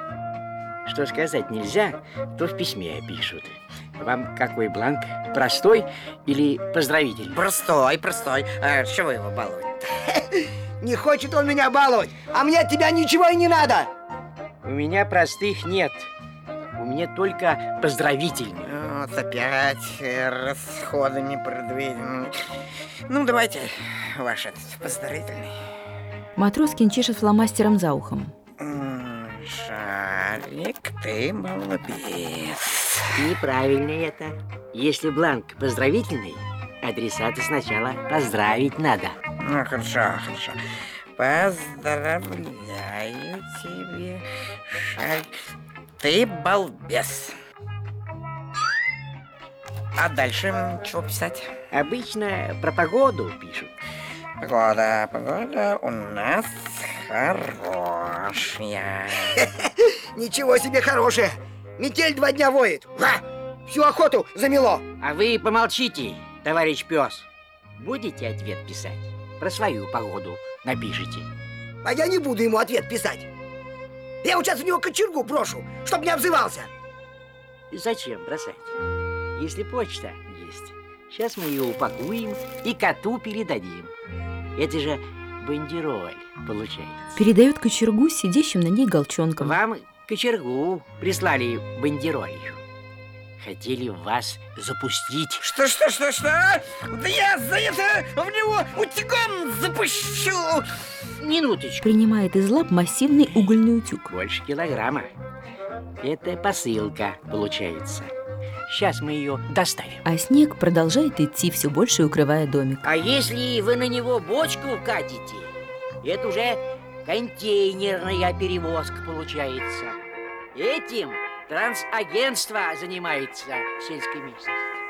Что сказать нельзя, то в письме пишут. Вам какой бланк? Простой или поздравительный? Простой, простой. А что вы его балуете? Не хочет он меня баловать, а мне от тебя ничего и не надо. У меня простых нет. У меня только поздравительные. Вот опять э, расходы непредвиденные. Ну, давайте ваш этот поздравительный. Матроскин чешет фломастером за ухом. М, Шарик, ты молодец. Неправильно это. Если бланк поздравительный, адресата сначала поздравить надо. Ну, хорошо, хорошо. Поздравляю тебя, Шарик. Ты балбес. А дальше м, чего писать? Обычно про погоду пишут. Погода, погода у нас хорошая. Ничего себе хорошее. Метель два дня воет. Га! Всю охоту замело. А вы помолчите, товарищ пес. Будете ответ писать? Про свою погоду напишите. А я не буду ему ответ писать. Я вот сейчас в него кочергу брошу, чтоб не обзывался. И зачем бросать? Если почта есть, сейчас мы ее упакуем и коту передадим. Это же бандероль получается. Передает кочергу сидящим на ней галчонком. Вам кочергу прислали бандеролью. Хотели вас запустить. Что, что, что, что? Да я за это в него утюгом запущу. Минуточку. Принимает из лап массивный угольный утюг. Больше килограмма. Это посылка получается. Сейчас мы ее доставим. А снег продолжает идти, все больше укрывая домик. А если вы на него бочку катите, это уже контейнерная перевозка получается. Этим трансагентство занимается в сельской местности.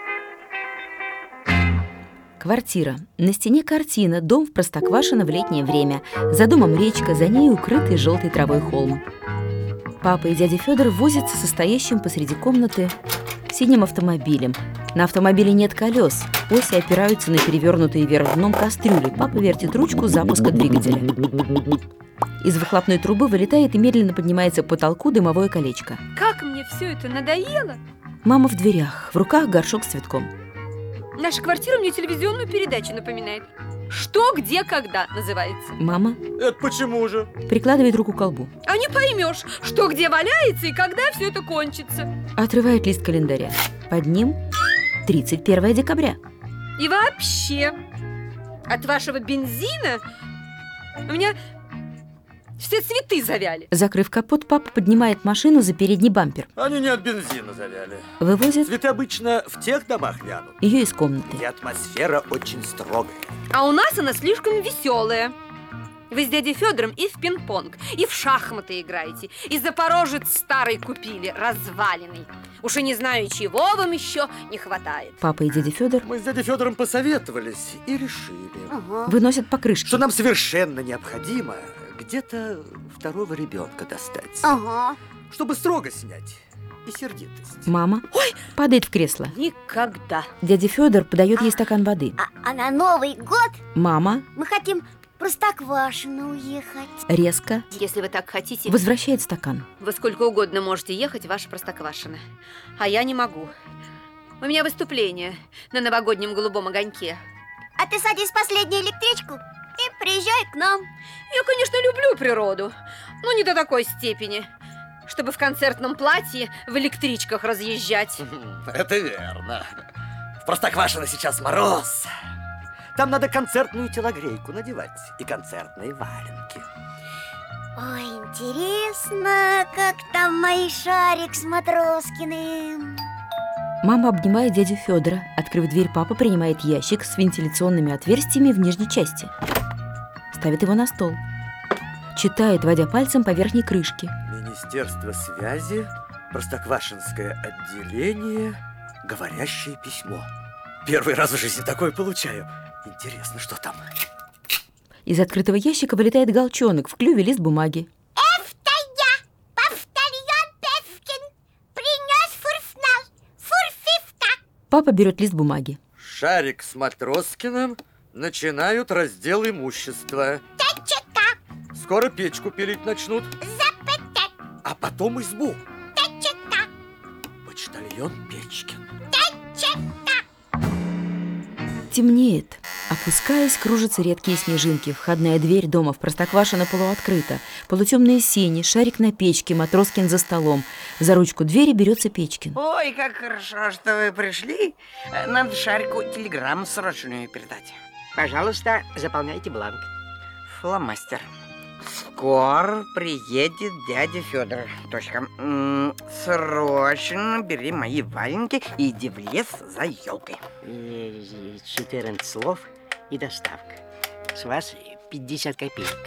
Квартира. На стене картина. Дом в Простоквашино в летнее время. За домом речка, за ней укрытый желтой травой холм. Папа и дядя Федор возятся со стоящим посреди комнаты синим автомобилем. На автомобиле нет колес. Оси опираются на перевернутые вверх дном кастрюли. Папа вертит ручку запуска двигателя. Из выхлопной трубы вылетает и медленно поднимается к потолку дымовое колечко. Как мне все это надоело! Мама в дверях, в руках горшок с цветком. Наша квартира мне телевизионную передачу напоминает. «Что, где, когда» называется. Мама Это почему же? прикладывает руку к колбу. А не поймешь, что где валяется и когда все это кончится. Отрывает лист календаря. Под ним тридцать первое декабря. И вообще, от вашего бензина у меня все цветы завяли. Закрыв капот, папа поднимает машину за передний бампер. Они не от бензина завяли. Вывозит Цветы обычно в тех домах вянут, ее из комнаты. и атмосфера очень строгая. А у нас она слишком веселая. Вы с дядей Федором и в пинг-понг, и в шахматы играете, и Запорожец старый купили, разваленный. Уж и не знаю, чего вам еще не хватает. Папа и дядя Федор Мы с дядей Федором посоветовались и решили, Ага. выносят покрышки. что нам совершенно необходимо где-то второго ребенка достать, Ага. чтобы строго снять и сердитость. Мама падает в кресло. Никогда. Дядя Федор подает ей стакан воды. А, а на Новый год Мама мы хотим в Простоквашино уехать. резко Если вы так хотите, возвращает стакан. вы сколько угодно можете ехать в ваше Простоквашино. А я не могу. У меня выступление на новогоднем голубом огоньке. А ты садись в последнюю электричку и приезжай к нам. Я, конечно, люблю природу, но не до такой степени, чтобы в концертном платье в электричках разъезжать. Это верно. В Простоквашино сейчас мороз. Там надо концертную телогрейку надевать и концертные валенки. Ой, интересно, как там мои Шарик с Матроскиным. Мама обнимает дядю Федора. Открыв дверь, папа принимает ящик с вентиляционными отверстиями в нижней части. Ставит его на стол. Читает, водя пальцем по верхней крышке. Министерство связи, Простоквашинское отделение, говорящее письмо. Первый раз в жизни такое получаю. Интересно, что там? Из открытого ящика вылетает галчонок, в клюве лист бумаги. Это я, Повторян Певкин, принес фурфнал, фурфивка. Папа берет лист бумаги. Шарик с Матроскиным начинают раздел имущества. Течета, Скоро печку пилить начнут, запетет, а потом избу. течета, Почтальон Печкин. течета. Темнеет. Опускаясь, кружатся редкие снежинки. Входная дверь дома в Простоквашино полуоткрыта. Полутемные сени, Шарик на печке, Матроскин за столом. За ручку двери берется Печкин. Ой, как хорошо, что вы пришли. Надо Шарику телеграмму срочную передать. Пожалуйста, заполняйте бланк. Фломастер. Скоро приедет дядя Федор. Точка. М, Срочно бери мои валенки и иди в лес за елкой. Э, четырнадцать слов и доставка. С вас пятьдесят копеек.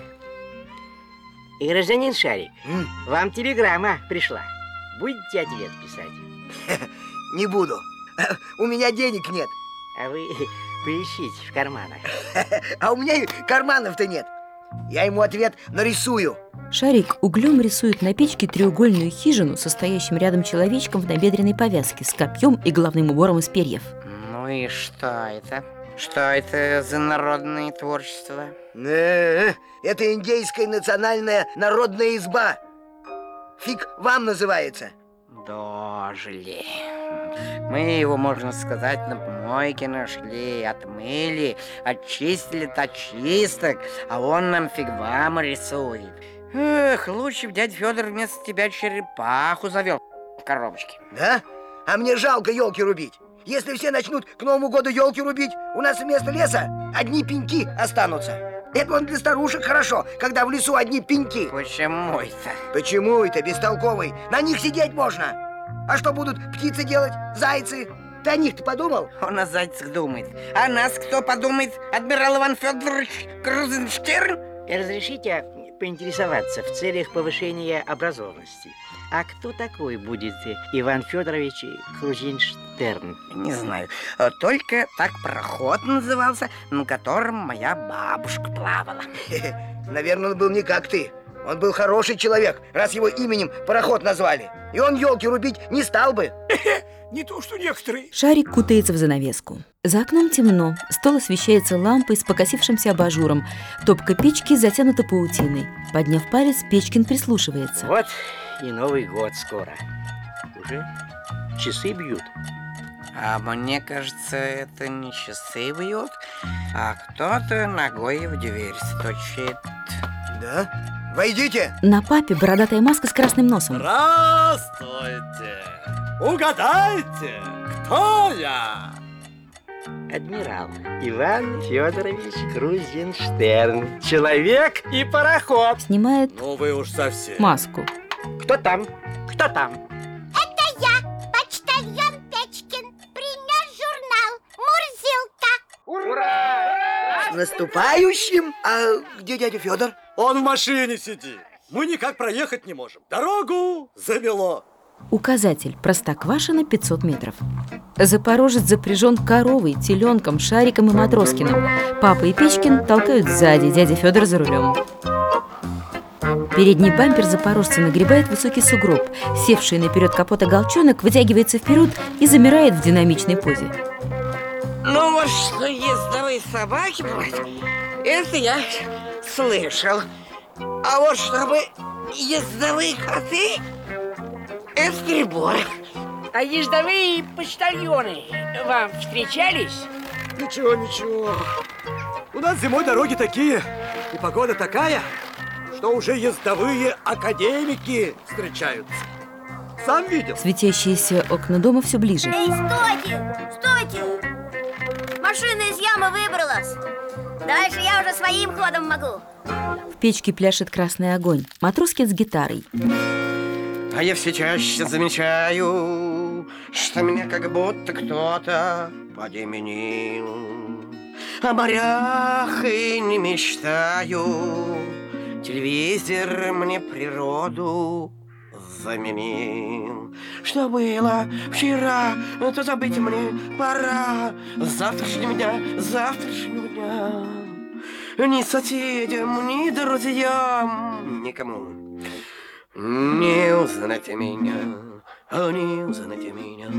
И, гражданин Шарик, М? вам телеграмма пришла. Будете ответ писать? Не буду. У меня денег нет. А вы поищите в карманах. А у меня и карманов-то нет. Я ему ответ нарисую. Шарик углем рисует на печке треугольную хижину, состоящим рядом человечком в набедренной повязке с копьем и головным убором из перьев. Ну и что это? Что это за народное творчество? Э, Это индейская национальная народная изба. Фиг вам называется. Дожили. Мы его, можно сказать, на помойке нашли, отмыли, очистили от чисток, а он нам фиг вам рисует. Эх, лучше бы дядя Федор вместо тебя черепаху завел в коробочке. Да? А мне жалко елки рубить. Если все начнут к Новому году елки рубить, у нас вместо леса одни пеньки останутся. Это вон для старушек хорошо, когда в лесу одни пеньки. Почему это? Почему это, бестолковый? На них сидеть можно. А что будут птицы делать, зайцы? Ты о них-то подумал? Он о зайцах думает. А нас кто подумает? Адмирал Иван Федорович Крузенштерн? Разрешите поинтересоваться в целях повышения образованности. А кто такой будет Иван Федорович Крузенштерн? Не знаю. Только так пароход назывался, на котором моя бабушка плавала. Наверное, он был не как ты. Он был хороший человек, раз его именем пароход назвали. И он елки рубить не стал бы. Не то, что некоторые. Шарик кутается в занавеску. За окном темно, стол освещается лампой с покосившимся абажуром. Топка печки затянута паутиной. Подняв палец, Печкин прислушивается. Вот и Новый год скоро. Уже часы бьют. А мне кажется, это не часы бьют, а кто-то ногой в дверь стучит. Да? Войдите! На папе бородатая маска с красным носом. Здравствуйте! Угадайте, кто я? Адмирал Иван Федорович Крузенштерн. Человек и пароход. Снимает Ну вы уж совсем. маску. Кто там? Кто там? Это я, почтальон Печкин. Принес журнал «Мурзилка». С наступающим! А где дядя Федор? Он в машине сидит. Мы никак проехать не можем. Дорогу замело. Указатель Простоквашино пятьсот метров. Запорожец запряжен коровой, теленком, Шариком и Матроскиным. Папа и Печкин толкают сзади, дядя Федор за рулем. Передний бампер запорожца нагребает высокий сугроб. Севший наперед капота Голчонок вытягивается вперед и замирает в динамичной позе. Ну вот что ездовые собаки бывают, это я слышал. А вот чтобы ездовые коты, это перебор. А ездовые почтальоны вам встречались? Ничего, ничего. У нас зимой дороги такие, и погода такая, что уже ездовые академики встречаются. Сам видел. Светящиеся окна дома все ближе. Эй, стойте! Стойте! Машина из ямы выбралась. Дальше я уже своим ходом могу. В печке пляшет красный огонь. Матроскин с гитарой. А я все чаще замечаю, что меня как будто кто-то подеменил. О морях и не мечтаю, телевизор мне природу заменил. Что было вчера, то забыть мне пора. Завтрашнего дня, завтрашнего дня. Ни соседям, ни друзьям, никому не узнать меня, а не узнать меня.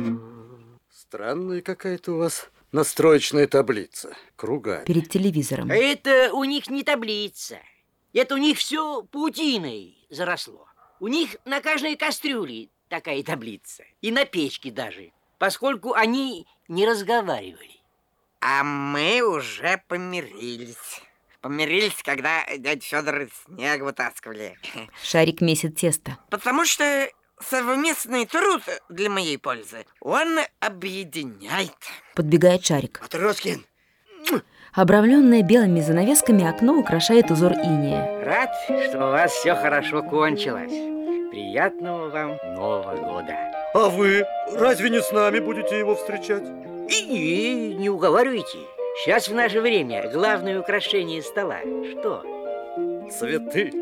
Странная какая-то у вас настроечная таблица, кругами. Перед телевизором. Это у них не таблица. Это у них все паутиной заросло. У них на каждой кастрюле такая таблица. И на печке даже, поскольку они не разговаривали. А мы уже помирились. Помирились, когда дядя Федор снег вытаскивали. Шарик месит тесто. Потому что совместный труд для моей пользы, он объединяет. Подбегает Шарик. Матроскин! Обрамленное белыми занавесками окно украшает узор инея. Рад, что у вас все хорошо кончилось. Приятного вам Нового года. А вы разве не с нами будете его встречать? И, и не уговаривайте. Сейчас в наше время главное украшение стола. Что? Цветы.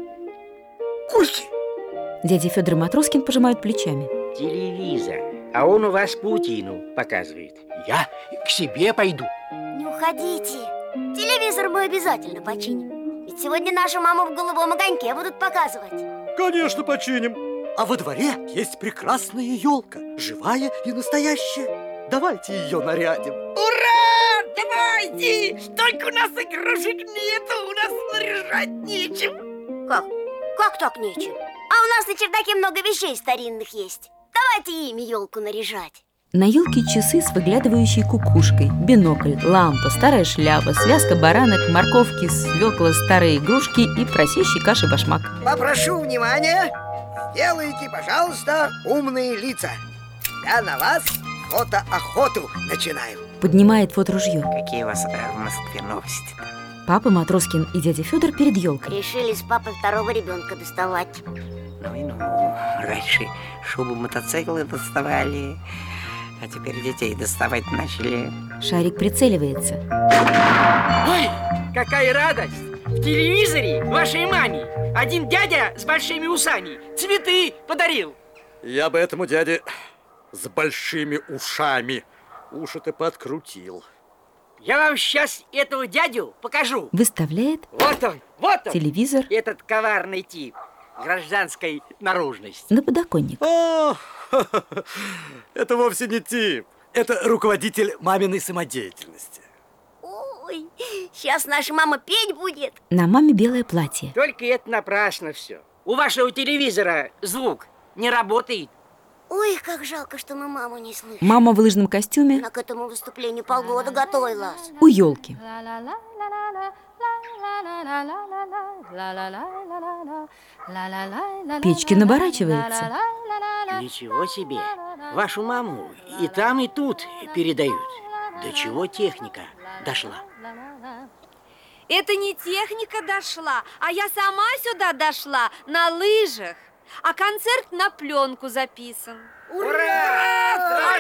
Кости! Дядя Федор и Матроскин пожимают плечами. Телевизор. А он у вас паутину показывает. Я к себе пойду. Не уходите. Телевизор мы обязательно починим. Ведь сегодня нашу маму в голубом огоньке будут показывать. Конечно, починим. А во дворе есть прекрасная елка, живая и настоящая. Давайте ее нарядим. Ура! Давайте! Только у нас игрушек нету, у нас наряжать нечем. Как? Как так нечем? А у нас на чердаке много вещей старинных есть. Давайте ими елку наряжать. На елке часы с выглядывающей кукушкой, бинокль, лампа, старая шляпа, связка баранок, морковки, свекла, старые игрушки и просящий каши башмак. Попрошу внимания. Сделайте, пожалуйста, умные лица. Я на вас фотоохоту начинаю. Поднимает фоторужье. Какие у вас э, в Москве новости-то? Папа, Матроскин и дядя Федор перед елкой. Решили с папой второго ребенка доставать. Ну и ну, раньше шубу мотоциклы доставали, а теперь детей доставать начали. Шарик прицеливается. Ой, какая радость! В телевизоре вашей маме один дядя с большими усами цветы подарил. Я бы этому дяде с большими ушами уши-то подкрутил. Я вам сейчас этого дядю покажу. Выставляет. Вот он, вот он. Телевизор. Этот коварный тип. гражданской наружности. На подоконник. О, это вовсе не тип. Это руководитель маминой самодеятельности. Ой, сейчас наша мама петь будет. На маме белое платье. Только это напрасно все. У вашего телевизора звук не работает. Ой, как жалко, что мы маму не слышим. Мама в лыжном костюме. Она к этому выступлению полгода готовилась. У елки. Печкин оборачивается. Ничего себе. Вашу маму и там, и тут передают. До чего техника дошла? Это не техника дошла, а я сама сюда дошла на лыжах. А концерт на пленку записан. Ура!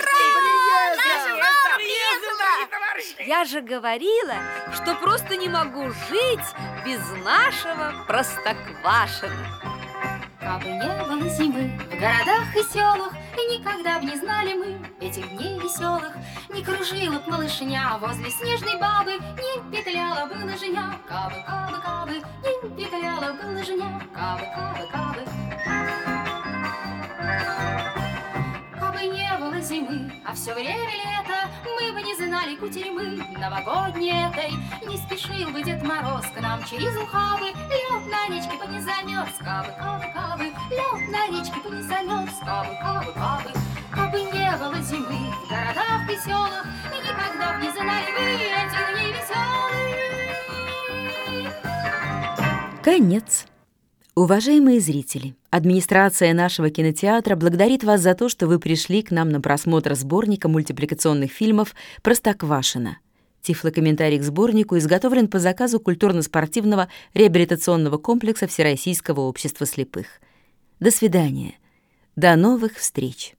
Я же говорила, что просто не могу жить без нашего Простоквашино. Кабы не было зимы в городах и селах, и никогда б не знали мы этих дней веселых, не кружила б малышня возле снежной бабы, не петляла бы лыжня. Кабы, кабы, кабы, не петляла бы лыжня. Кабы, кабы, кабы. Кабы не было зимы, а все время лето, мы бы не знали кутерьмы новогодней этой. Не спешил бы Дед Мороз к нам через ухабы, лед на речке бы не замерз. Кабы, кабы, кабы, лед на речке бы не замерз. Кабы, кабы, кабы. Кабы не было зимы в городах и селах, и никогда б не знали вы этих дней веселых. Конец. Уважаемые зрители, администрация нашего кинотеатра благодарит вас за то, что вы пришли к нам на просмотр сборника мультипликационных фильмов «Простоквашино». Тифлокомментарий к сборнику изготовлен по заказу культурно-спортивного реабилитационного комплекса Всероссийского общества слепых. До свидания. До новых встреч.